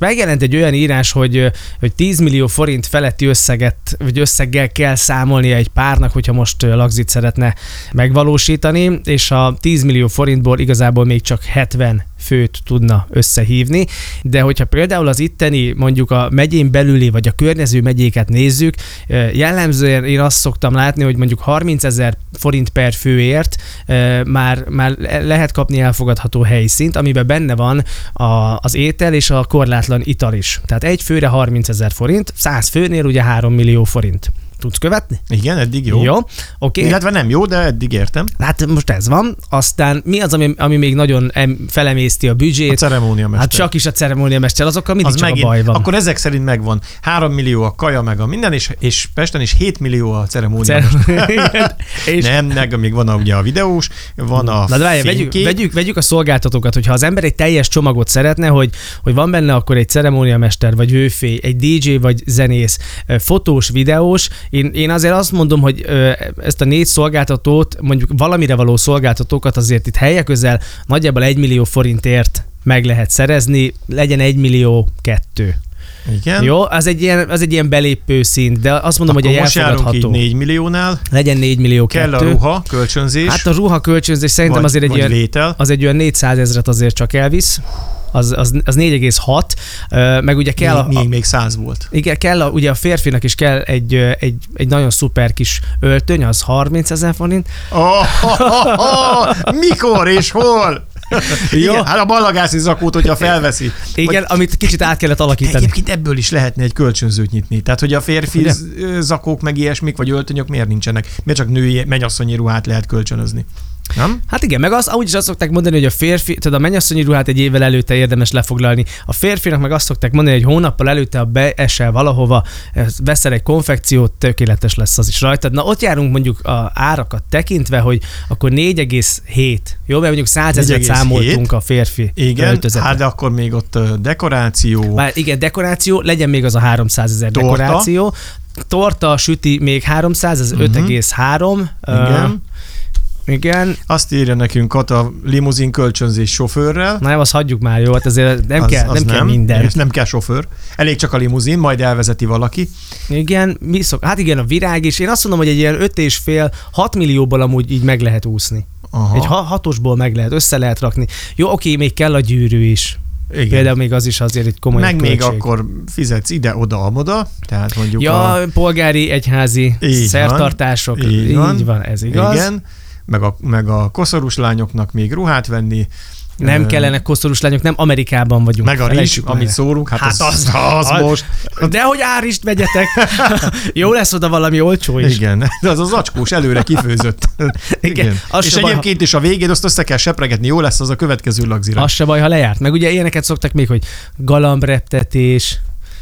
megjelent egy olyan írás, hogy 10 millió forint feletti összeggel kell számolnia egy párnak, hogyha most lagzit szeretne megvalósítani, és a 10 millió forintból igazából még csak 70 főt tudna összehívni, de hogyha például az itteni, mondjuk a megyén belüli, vagy a környező megyéket nézzük, jellemzően én azt szoktam látni, hogy mondjuk 30 000 forint per főért már lehet kapni elfogadható helyszínt, amiben benne van az étel és a korlátlan ital is. Tehát egy főre 30 000 forint, 100 főnél ugye 3 millió forint. Tudsz követni? Igen, eddig jó. Jó, oké. Illetve nem jó, de eddig értem. Hát most ez van. Aztán mi az, ami még nagyon felemészti a büdzsét? A ceremóniamester. Hát csak is a ceremóniamester, azokkal mindig az csak megint, a baj van. Akkor ezek szerint megvan. 3 millió a kaja meg a minden, és Pesten is 7 millió a ceremóniamester. Nem, még van ugye a videós, van a fénykép. Vegyük a szolgáltatókat, hogyha az ember egy teljes csomagot szeretne, hogy van benne akkor egy ceremóniamester, vagy hőfély, egy DJ, vagy zenész, fotós, videós. Én azért azt mondom, hogy ezt a 4 szolgáltatót, mondjuk valamire való szolgáltatókat azért itt helye közel nagyjából 1 millió forintért meg lehet szerezni, legyen 1 millió 2. Igen. Jó, az egy ilyen belépő szint, de azt mondom, akkor hogy egy elfogadható. Most járunk így 4 milliónál. Legyen 4 millió 2. Kell a ruha, kölcsönzés. Hát a ruha kölcsönzés szerintem azért egy olyan 400 000 azért csak elvisz. Az 4,6, meg ugye kell még 100 volt. Igen, kell ugye a férfinak is kell egy nagyon szuper kis öltöny, az 30 000 forint. Mikor és hol? Igen, hát a ballagászi zakót, hogyha felveszi. Igen, amit kicsit át kellett alakítani. Egyébként ebből is lehetne egy kölcsönzőt nyitni. Tehát, hogy a férfi zakók meg ilyesmik, vagy öltönyök miért nincsenek? Miért csak női mennyasszonyi ruhát lehet kölcsönözni? Nem? Hát igen, meg úgyis azt szokták mondani, hogy a férfi, tehát a mennyasszonyi ruhát egy évvel előtte érdemes lefoglalni. A férfinak meg azt szokták mondani, hogy hónappal előtte, ha beesel valahova, veszel egy konfekciót, tökéletes lesz az is rajtad. Na ott járunk mondjuk a árakat tekintve, hogy akkor 4,7. Jó, mert mondjuk 100 000 számoltunk a férfi öltözetre. Hát de akkor még ott dekoráció. Már igen, dekoráció, legyen még az a 300 000 dekoráció. Torta, süti még 300, ez 5,3. Igen. Igen. Azt írja nekünk Kata, limuzin kölcsönzés sofőrrel. Na, azt hagyjuk már, jó, hát azért nem kell minden. Nem kell sofőr. Elég csak a limuzin, majd elvezeti valaki. Igen, hát igen, a virág is. Én azt mondom, hogy egy ilyen 5,5-6 millióból amúgy így meg lehet úszni. Aha. Egy 6-osból meg lehet, össze lehet rakni. Jó, oké, még kell a gyűrű is. Igen. Például még az is azért egy komoly meg költség. Még akkor fizetsz ide-oda-amoda, tehát mondjuk polgári, egyházi szertartások. Így van, ez igaz. Igen. Meg a koszorús lányoknak még ruhát venni. Nem kellene koszorús lányok, nem Amerikában vagyunk. Meg a rizs, amit szórunk, hát az most. Dehogy árist vegyetek. Jó lesz oda valami olcsó is. Igen, de az zacskós előre kifőzött. Igen. És egyébként is a végén azt össze kell sepregetni, jó lesz az a következő lagzira. Az se baj, ha lejárt. Meg ugye ilyeneket szoktak még, hogy galambreptetés.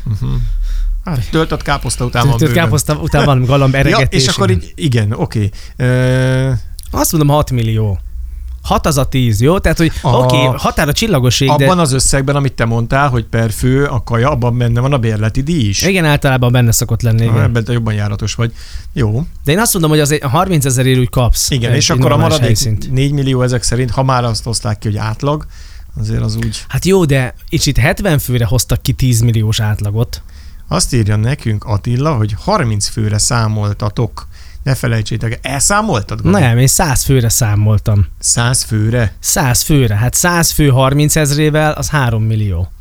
Hát töltött káposzta után van bőven. Káposzta után van galamb eregetés. És akkor így, igen, oké. Azt mondom 6 millió. 6 az a 10, jó? Tehát, hogy oké, határ a csillagoség, abban az összegben, amit te mondtál, hogy per fő a kaja, abban benne van a bérleti díj is. Igen, általában benne szokott lenni. Igen. Ebben te jobban járatos vagy. Jó. De én azt mondom, hogy azért 30 000 úgy kapsz. Igen, és akkor a maradék helyszínt. 4 millió ezek szerint, ha már azt hozták ki, hogy átlag, azért az úgy. Hát jó, de itt 70 főre hoztak ki 10 milliós átlagot. Azt írja nekünk Attila, hogy 30 főre számoltatok. Ne felejtsétek, elszámoltad? Gabi? Nem, én 100 főre számoltam. 100 főre? 100 főre. Hát 100 fő 30 000-ével az 3 millió.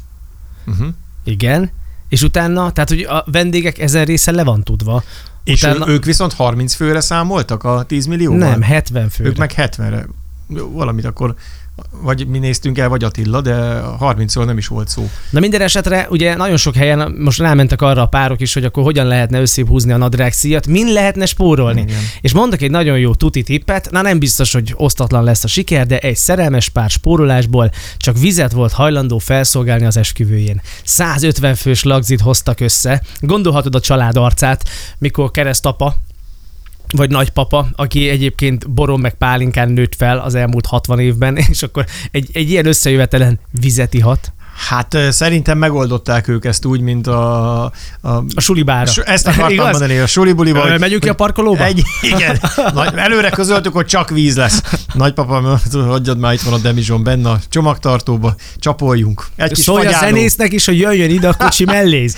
Igen. És utána, tehát hogy a vendégek ezen része le van tudva. És ők viszont 30 főre számoltak a 10 millióval? Nem, 70 főre. Ők meg 70-re. Valamit akkor vagy mi néztünk el, vagy Attila, de 30-szor nem is volt szó. Na minden esetre ugye nagyon sok helyen most rámentek arra a párok is, hogy akkor hogyan lehetne összébb húzni a nadrágszíjat, min lehetne spórolni. Igen. És mondok egy nagyon jó tuti tippet, na nem biztos, hogy osztatlan lesz a siker, de egy szerelmes pár spórolásból csak vizet volt hajlandó felszolgálni az esküvőjén. 150 fős lagzit hoztak össze. Gondolhatod a család arcát, mikor keresztapa vagy nagypapa, aki egyébként boron meg pálinkán nőtt fel az elmúlt 60 évben, és akkor egy ilyen összejövetelen vizet ihat. Hát szerintem megoldották ők ezt úgy, mint a sulibára. Ezt akartam mondani, a sulibuliba. Megyünk ki a parkolóba? Igen. Előre közöltük, hogy csak víz lesz. Nagypapa, hagyjad már, itt van a demizson benne a csomagtartóba, csapoljunk. Szólj a zenésznek is, hogy jöjjön ide a kocsi mellé.